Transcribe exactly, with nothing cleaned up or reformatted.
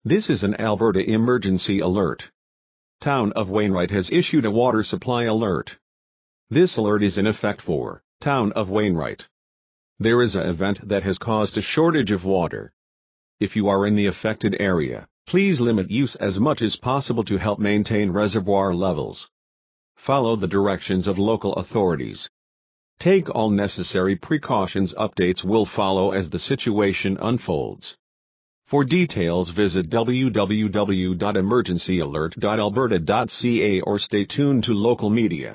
This is an Alberta emergency alert. Town of Wainwright has issued a water supply alert. This alert is in effect for Town of Wainwright. There is an event that has caused a shortage of water. If you are in the affected area, please limit use as much as possible to help maintain reservoir levels. Follow the directions of local authorities. Take all necessary precautions. Updates will follow as the situation unfolds. For details, visit w w w dot emergency alert dot alberta dot c a or stay tuned to local media.